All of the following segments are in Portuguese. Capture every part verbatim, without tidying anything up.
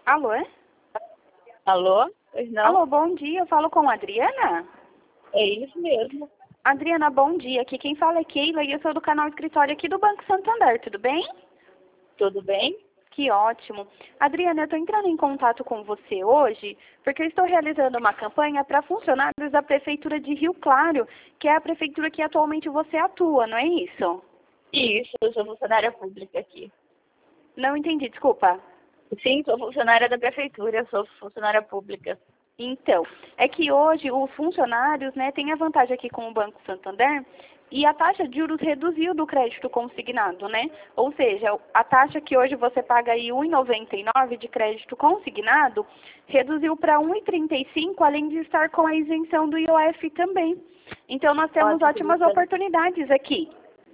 Alô? é? Alô? Pois não? Alô, bom dia. Eu falo com a Adriana? É isso mesmo. Adriana, bom dia. Aqui quem fala é Keila e eu sou do canal Escritório aqui do Banco Santander, tudo bem? Tudo bem? Que ótimo. Adriana, eu estou entrando em contato com você hoje porque eu estou realizando uma campanha para funcionários da Prefeitura de Rio Claro, que é a prefeitura que atualmente você atua, não é isso? Isso, eu sou funcionária pública aqui. Não entendi, desculpa. Sim, sou funcionária da prefeitura, sou funcionária pública. Então, é que hoje os funcionários, né, têm a vantagem aqui com o Banco Santander e a taxa de juros reduziu do crédito consignado, né? Ou seja, a taxa que hoje você paga aí um vírgula noventa e nove de crédito consignado reduziu para um vírgula trinta e cinco, além de estar com a isenção do I O F também. Então, nós temos Ótimo, ótimas interessante. oportunidades aqui.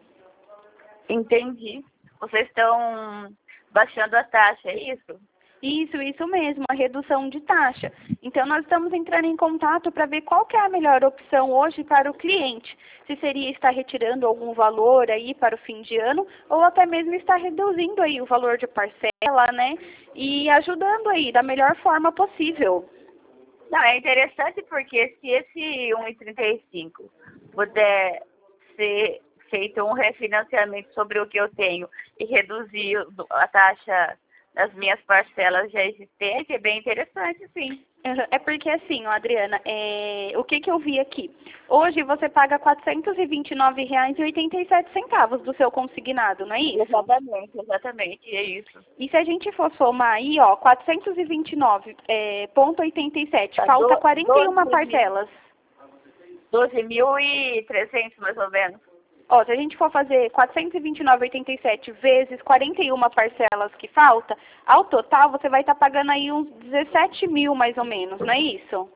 Entendi. Vocês estão baixando a taxa, é isso? Isso, isso mesmo, a redução de taxa. Então, nós estamos entrando em contato para ver qual que é a melhor opção hoje para o cliente. Se seria estar retirando algum valor aí para o fim de ano, ou até mesmo estar reduzindo aí o valor de parcela, né? E ajudando aí da melhor forma possível. Não, é interessante porque se esse um vírgula trinta e cinco puder ser feito um refinanciamento sobre o que eu tenho e reduzir a taxa das minhas parcelas já existentes, é bem interessante, sim. Uhum. É porque assim, ó, Adriana, é... o que que eu vi aqui? Hoje você paga quatrocentos e vinte e nove reais e oitenta e sete centavos do seu consignado, não é isso? Exatamente, exatamente, é isso. E se a gente for somar aí, ó, quatrocentos e vinte e nove vírgula oitenta e sete, Tá, falta do- quarenta e uma doze mil. parcelas. doze mil e trezentos, mais ou menos. Ó, se a gente for fazer quatrocentos e vinte e nove vírgula oitenta e sete vezes quarenta e uma parcelas que falta, ao total você vai estar pagando aí uns dezessete mil mais ou menos, não é isso?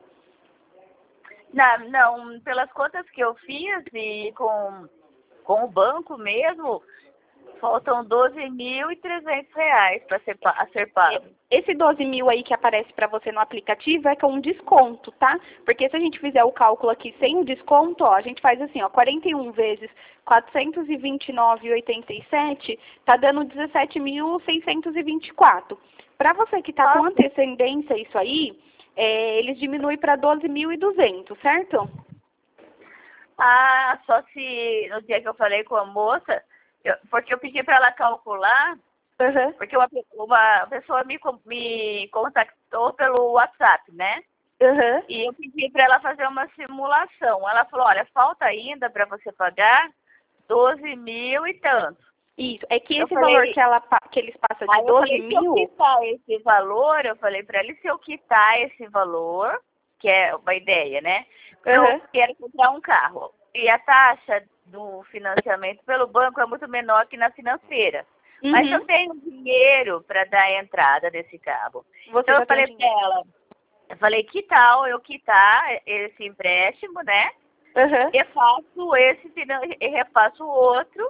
Não, não, pelas contas que eu fiz e com, com o banco mesmo, faltam doze mil e trezentos reais para ser, pa- a ser pago. Esse doze mil aí que aparece para você no aplicativo é com um desconto, tá? Porque se a gente fizer o cálculo aqui sem o desconto, ó, a gente faz assim, ó, quarenta e um vezes quatrocentos e vinte e nove vírgula oitenta e sete, tá dando dezessete mil seiscentos e vinte e quatro. Para você que tá com antecedência isso aí, é, eles diminuem para doze mil e duzentos, certo? Ah, só se no dia que eu falei com a moça, eu- porque eu pedi para ela calcular, Uhum. porque uma, pe- uma pessoa me, con- me contactou pelo WhatsApp, né? Uhum. E eu pedi para ela fazer uma simulação. Ela falou, olha, falta ainda para você pagar doze mil e tanto. Isso. É que Eu esse falei, valor que, ela, pa- que eles passam de aí eu doze falei, se eu mil, quitar esse valor, eu falei para ele, se eu quitar esse valor, que é uma ideia, né? Eu Uhum. quero comprar um carro. E a taxa do financiamento pelo banco é muito menor que na financeira. Mas eu Uhum. tenho dinheiro para dar a entrada desse carro. Você Então já eu tem falei para dinheiro. ela, eu falei, que tal eu quitar esse empréstimo, né? Uhum. E faço esse, finan- e refaço o outro,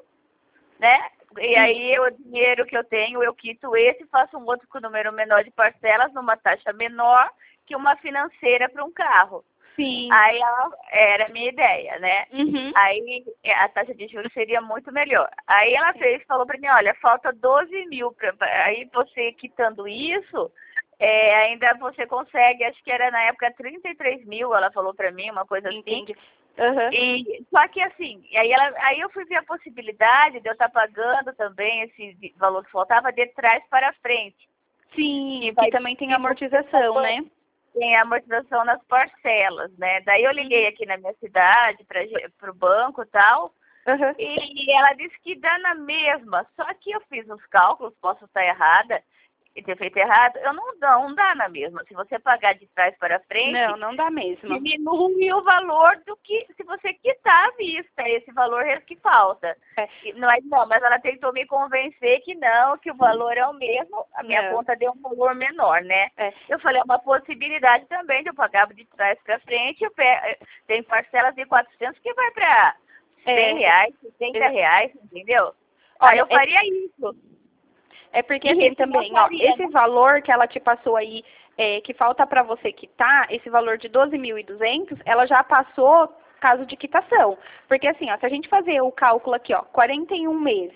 né? E aí o dinheiro que eu tenho, eu quito esse, faço um outro com número menor de parcelas, numa taxa menor que uma financeira para um carro. Sim. Aí ela, era a minha ideia, né? Uhum. Aí a taxa de juros seria muito melhor. Aí ela fez, falou para mim, olha, falta doze mil, pra, aí você quitando isso, é, ainda você consegue, acho que era na época trinta e três mil, ela falou para mim, uma coisa assim. Entendi. Uhum. E, só que assim, aí, ela, aí eu fui ver a possibilidade de eu estar pagando também esse valor que faltava de trás para frente. Sim, vai- que também tem amortização, né? Tem a amortização nas parcelas, né? Daí eu liguei aqui na minha cidade para o banco e tal, Uhum. e ela disse que dá na mesma. Só que eu fiz os cálculos, posso estar errada e ter feito errado, eu não dá, não dá na mesma. Se você pagar de trás para frente, Não, não dá mesmo. diminui o valor do que se você quitar à vista, esse valor que falta. É. E Não, é- não, mas ela tentou me convencer que não, que o valor é o mesmo, a minha Não. conta deu um valor menor, né? É. Eu falei, é uma possibilidade também de eu pagar de trás para frente, eu pe- tem parcelas de quatrocentos que vai para cem É. reais, sessenta reais, entendeu? Olha, Aí eu é- faria isso. É porque E assim esse também, não ó, faria, esse né? valor que ela te passou aí, é, que falta para você quitar, esse valor de doze mil e duzentos, ela já passou caso de quitação. Porque assim, ó, se a gente fazer o cálculo aqui, ó, quarenta e um meses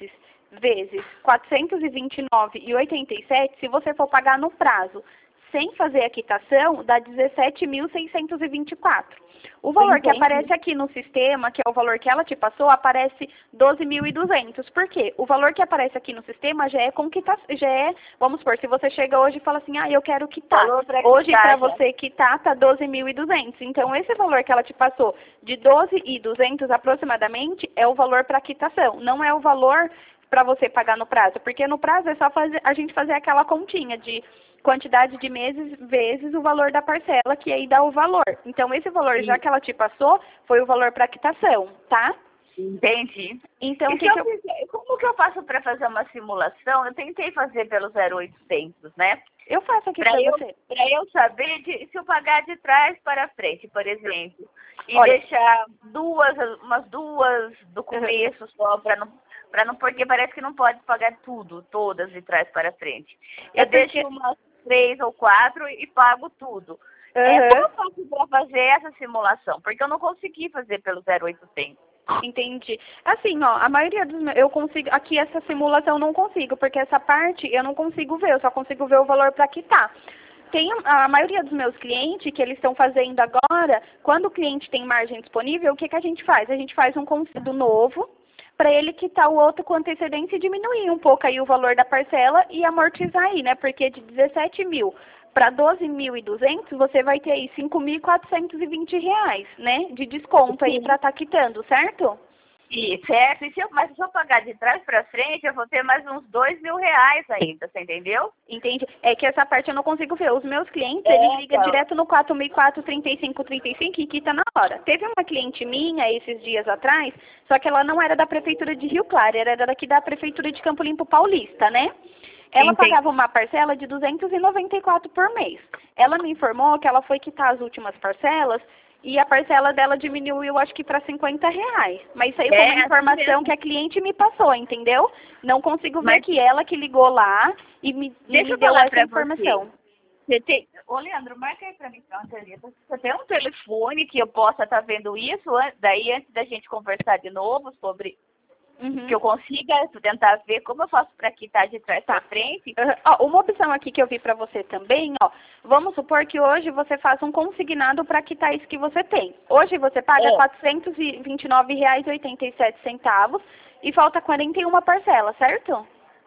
vezes quatrocentos e vinte e nove reais e oitenta e sete centavos, se você for pagar no prazo sem fazer a quitação, dá dezessete mil seiscentos e vinte e quatro reais. O valor Entendi. que aparece aqui no sistema, que é o valor que ela te passou, aparece doze mil e duzentos reais. Por quê? O valor que aparece aqui no sistema já é com quitação, já é, vamos supor, se você chega hoje e fala assim, ah, eu quero quitar. Hoje, para você quitar, tá doze mil e duzentos reais. Então, esse valor que ela te passou, de doze mil e duzentos reais aproximadamente, é o valor para quitação. Não é o valor para você pagar no prazo, porque no prazo é só fazer, a gente fazer aquela continha de quantidade de meses vezes o valor da parcela, que aí dá o valor. Então, esse valor, Sim. já que ela te passou, foi o valor para quitação, tá? Entendi. Então, que que eu... Fizer, como que eu faço para fazer uma simulação? Eu tentei fazer pelo zero oitocentos, né? Eu faço aqui para você. Para eu saber de, se eu pagar de trás para frente, por exemplo. E Olha, deixar duas, umas duas do começo uhum. só, para não... Pra não, porque parece que não pode pagar tudo, todas de trás para frente. Eu é porque... deixo umas três ou quatro e pago tudo. Uhum. É, como eu faço para fazer essa simulação? Porque eu não consegui fazer pelo zero oitocentos. Entendi. Assim, ó, a maioria dos meus, eu consigo, aqui essa simulação eu não consigo, porque essa parte eu não consigo ver, eu só consigo ver o valor para quitar. Tem a maioria dos meus clientes que eles estão fazendo agora, quando o cliente tem margem disponível, o que, que a gente faz? A gente faz um conceito novo, para ele quitar o outro com antecedência e diminuir um pouco aí o valor da parcela e amortizar aí, né? Porque de dezessete mil para doze mil e duzentos, você vai ter aí cinco mil quatrocentos e vinte reais, né? De desconto Sim. aí para estar tá quitando, certo? E, certo. E se eu, mas se eu pagar de trás para frente, eu vou ter mais uns dois mil reais ainda, você entendeu? Entendi. É que essa parte eu não consigo ver. Os meus clientes, é, eles ligam então. direto no quatro mil e quatrocentos, trinta e cinco, trinta e cinco e quita na hora. Teve uma cliente minha esses dias atrás, só que ela não era da Prefeitura de Rio Claro, era daqui da Prefeitura de Campo Limpo Paulista, né? Ela Entendi. Pagava uma parcela de duzentos e noventa e quatro reais por mês. Ela me informou que ela foi quitar as últimas parcelas e a parcela dela diminuiu, acho que para cinquenta reais. Mas isso aí foi é, uma informação assim que a cliente me passou, entendeu? Não consigo ver Mas... que ela que ligou lá e me, e me deu essa informação. Você. Você tem... Ô, Leandro, marca aí para mim, pronto, você tem um telefone que eu possa estar tá vendo isso, daí antes da gente conversar de novo sobre... Uhum. Que eu consiga tentar ver como eu faço para quitar de trás tá. para frente. Uhum. Ó, uma opção aqui que eu vi para você também, ó, vamos supor que hoje você faça um consignado para quitar isso que você tem. Hoje você paga é. quatrocentos e vinte e nove reais e oitenta e sete centavos e falta quarenta e uma parcelas, certo?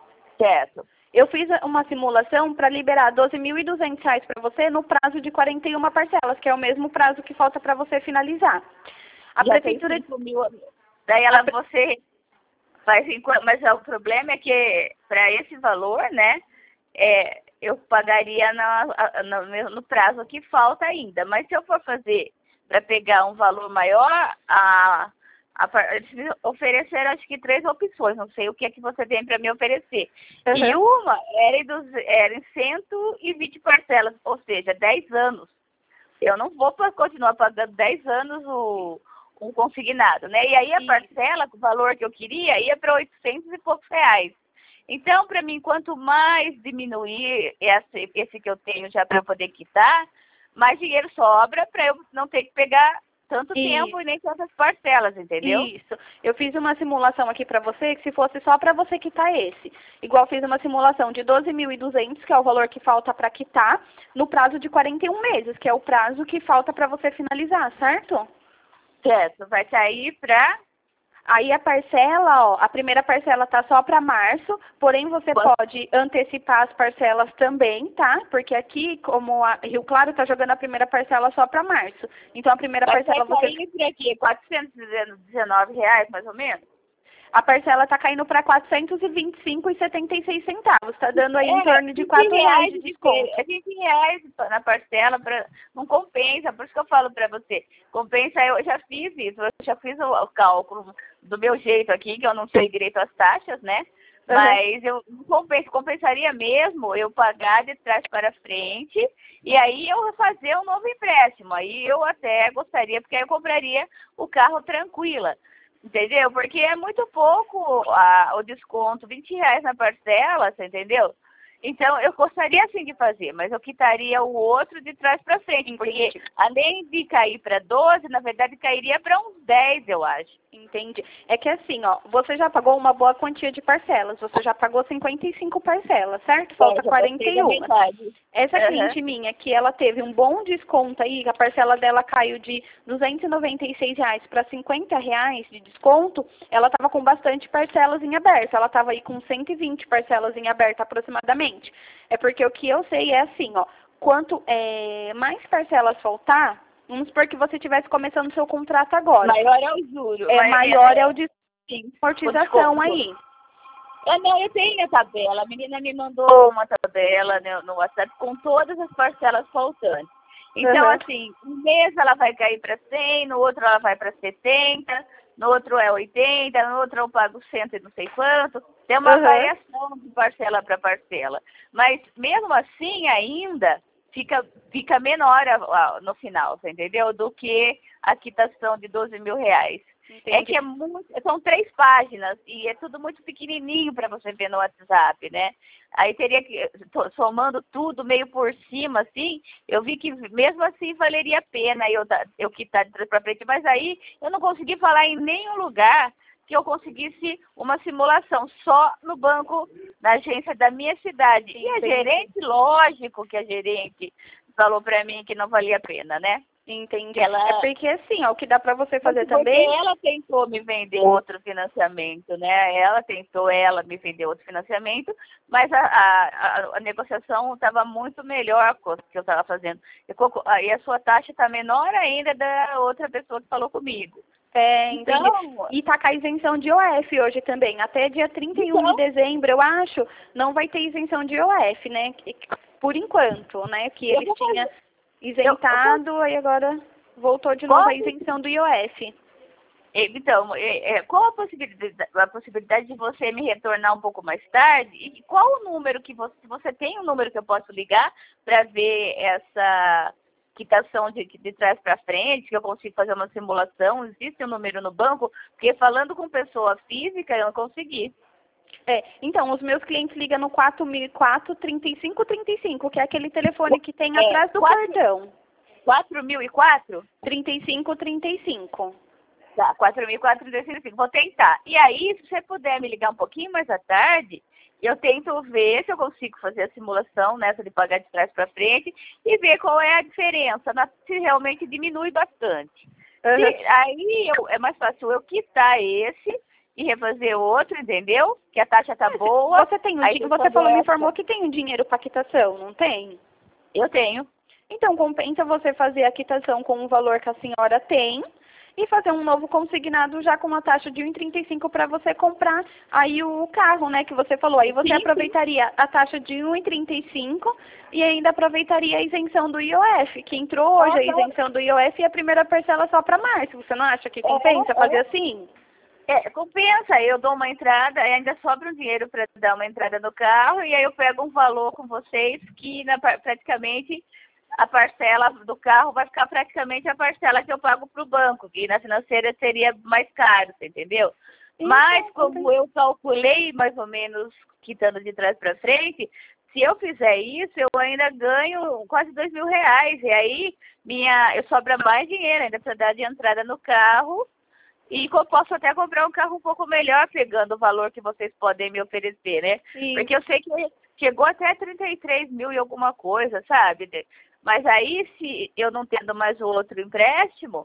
Certo. Eu fiz uma simulação para liberar doze mil e duzentos reais para você no prazo de quarenta e uma parcelas, que é o mesmo prazo que falta para você finalizar. A Já prefeitura de mil... Daí ela, pre... você... Mas, mas o problema é que, para esse valor, né, é, eu pagaria na, no, no prazo que falta ainda. Mas se eu for fazer para pegar um valor maior, a, a, eles me ofereceram acho que três opções. Não sei o que é que você tem para me oferecer. Uhum. E uma era em, dos, era em cento e vinte parcelas, ou seja, dez anos. Eu não vou continuar pagando dez anos o... um consignado, né? E aí a parcela, o valor que eu queria, ia para oitocentos e poucos reais. Então, para mim, quanto mais diminuir esse, esse que eu tenho já para poder quitar, mais dinheiro sobra para eu não ter que pegar tanto Isso. tempo e nem tantas parcelas, entendeu? Isso. Eu fiz uma simulação aqui para você, que se fosse só para você quitar esse. Igual fiz uma simulação de doze mil e duzentos, que é o valor que falta para quitar, no prazo de quarenta e um meses, que é o prazo que falta para você finalizar, certo? Certo, vai sair para... Aí a parcela, ó, a primeira parcela tá só para março, porém você Quanto? pode antecipar as parcelas também, tá? Porque aqui, como a Rio Claro tá jogando a primeira parcela só para março. Então a primeira vai parcela você... Vai sair aqui, quatrocentos e dezenove reais, mais ou menos? A parcela tá caindo para quatrocentos e vinte e cinco reais e setenta e seis centavos. Tá dando aí é, em torno de quatro reais de desconto. É vinte reais na parcela, pra, não compensa. Por isso que eu falo para você. Compensa, eu já fiz isso. Eu já fiz o, o cálculo do meu jeito aqui, que eu não sei direito as taxas, né? Uhum. Mas eu compensa, compensaria mesmo eu pagar de trás para frente e aí eu fazer um novo empréstimo. Aí eu até gostaria, porque aí eu compraria o carro tranquila. Entendeu? Porque é muito pouco a, o desconto, vinte reais na parcela, você entendeu? Então, eu gostaria sim de fazer, mas eu quitaria o outro de trás para frente, porque Entendi. além de cair para doze, na verdade cairia para uns dez, eu acho. Entendi. É que assim, ó, você já pagou uma boa quantia de parcelas, você já pagou cinquenta e cinco parcelas, certo? Falta É, já quarenta gostei e da um. metade. Essa Aham. cliente minha, que ela teve um bom desconto aí, a parcela dela caiu de duzentos e noventa e seis reais para cinquenta reais de desconto, ela estava com bastante parcelas em aberto. Ela estava aí com cento e vinte parcelas em aberto aproximadamente. É porque o que eu sei é assim, ó, quanto é, mais parcelas faltar, vamos supor que você estivesse começando o seu contrato agora. Maior é o juro. É, mas- maior é o de sim, amortização desconto. aí. É, não, eu tenho a tabela. A menina me mandou uma tabela no, no WhatsApp com todas as parcelas faltantes. Então, Uhum. assim, um mês ela vai cair para cem, no outro ela vai para setenta, no outro é oitenta, no outro eu pago cento e não sei quanto. Tem uma Uhum. variação de parcela para parcela. Mas, mesmo assim, ainda fica, fica menor a- a- no final, você entendeu? Do que a quitação de doze mil reais. É Entendi. que é muito, são três páginas e é tudo muito pequenininho para você ver no WhatsApp, né? Aí teria que, to- somando tudo meio por cima, assim, eu vi que mesmo assim valeria a pena eu, dar- eu quitar de trás para frente, mas aí eu não consegui falar em nenhum lugar que eu conseguisse uma simulação, só no banco, na agência da minha cidade. E a Entendi. gerente, lógico que a gerente falou para mim que não valia a pena, né? Entendi. Ela- É porque assim, ó, o que dá pra você fazer Porque também. ela tentou me vender outro financiamento, né? Ela tentou, ela me vender outro financiamento, mas a, a, a, a negociação estava muito melhor com o que eu estava fazendo. E co- e a sua taxa está menor ainda da outra pessoa que falou comigo. É, entendi. Então, E tá com a isenção de I O F hoje também. Até dia trinta e um de Então. dezembro, eu acho, não vai ter isenção de I O F, né? Que- Por enquanto, né? Que Eu eles vou fazer- tinham isentado, aí agora voltou de novo a isenção do I O F. então, é, é, qual a possibilidade, a possibilidade de você me retornar um pouco mais tarde? E qual o número que você, você tem um número que eu posso ligar para ver essa quitação de, de trás para frente, que eu consigo fazer uma simulação? Existe um número no banco? Porque falando com pessoa física, eu não consegui. É, então, os meus clientes ligam no quatro mil e quatro, trinta e cinco trinta e cinco, que é aquele telefone que tem É, atrás do quatro- cordão. quatro mil e quatro? trinta e cinco trinta e cinco. Tá, quatro mil e quatrocentos e cinco. Vou tentar. E aí, se você puder me ligar um pouquinho mais à tarde, eu tento ver se eu consigo fazer a simulação nessa de pagar de trás para frente e ver qual é a diferença, na- se realmente diminui bastante. Uhum. Se- aí eu- é mais fácil eu quitar esse e refazer outro, entendeu? Que a taxa tá boa. Você tem o aí di- eu você fazer falou, me essa. informou que tem o dinheiro para quitação, não tem? Eu tenho. Então, compensa você fazer a quitação com o valor que a senhora tem e fazer um novo consignado já com uma taxa de um e trinta e cinco para você comprar aí o carro, né, que você falou. Aí você Sim, sim. aproveitaria a taxa de um e trinta e cinco e ainda aproveitaria a isenção do I O F, que entrou hoje a Ah, não. isenção do I O F e a primeira parcela só para março. Você não acha que compensa É, fazer é. assim? É, compensa, eu dou uma entrada, ainda sobra um dinheiro para dar uma entrada no carro, e aí eu pego um valor com vocês que na, praticamente a parcela do carro vai ficar praticamente a parcela que eu pago para o banco, que na financeira seria mais caro, você entendeu? Então, Mas como compensa. eu calculei mais ou menos quitando de trás para frente, se eu fizer isso, eu ainda ganho quase dois mil reais, e aí minha, eu sobra mais dinheiro ainda para dar de entrada no carro. E eu posso até comprar um carro um pouco melhor, pegando o valor que vocês podem me oferecer, né? Sim. Porque eu sei que chegou até trinta e três mil e alguma coisa, sabe? Mas aí, se eu não tendo mais o outro empréstimo,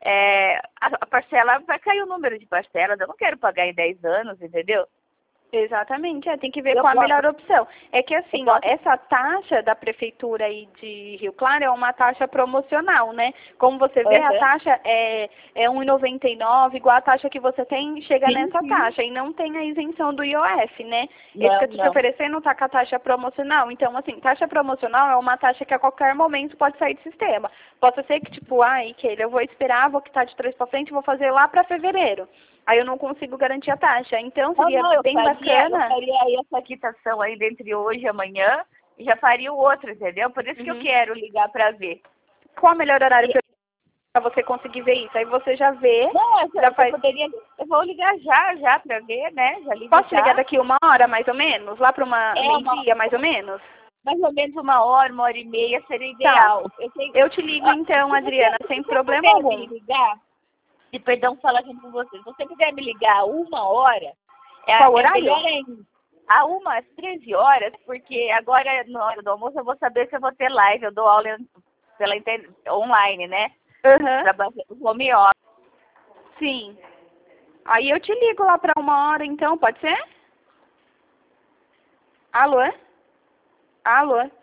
é, a, a parcela vai cair o número de parcelas. Eu não quero pagar em dez anos, entendeu? Exatamente, é, tem que ver Eu qual a posso- melhor opção. É que assim, eu ó, posso- essa taxa da prefeitura aí de Rio Claro é uma taxa promocional, né? Como você vê, a Uhum. taxa é, é um e noventa e nove, igual a taxa que você tem, chega Sim, nessa sim. taxa, e não tem a isenção do I O F, né? Não, Esse que eu tô te não. oferecendo tá com a taxa promocional. Então, assim, taxa promocional é uma taxa que a qualquer momento pode sair do sistema. Pode ser que, tipo, ai, Keila, eu vou esperar, vou quitar de trás pra frente, vou fazer lá pra fevereiro. Aí eu não consigo garantir a taxa. Então, Não, seria não, eu bem faria, bacana. eu faria aí essa quitação aí entre hoje e amanhã e já faria o outro, entendeu? Por isso que eu Uhum. quero ligar para ver. Qual o melhor horário pra você conseguir ver isso. Aí você já vê. Não, eu, já eu faz... poderia. Eu vou ligar já, já, pra ver, né? Já ligo Posso já. ligar daqui uma hora, mais ou menos? Lá pra uma É, meio-dia, uma- mais ou menos? Mais ou menos uma hora, uma hora e meia seria ideal. Tá. Eu, tenho... Eu te ligo Ó, então, se Adriana, você, sem se você problema puder algum. me ligar, e perdão falar junto com você, se você puder me ligar uma hora, é, Qual é horário? melhor ainda. A uma às treze horas, porque agora na hora do almoço eu vou saber se eu vou ter live. Eu dou aula pela inter... online, né? Aham. Trabalho home office. Sim. Aí eu te ligo lá pra uma hora então, pode ser? Alô? Alô?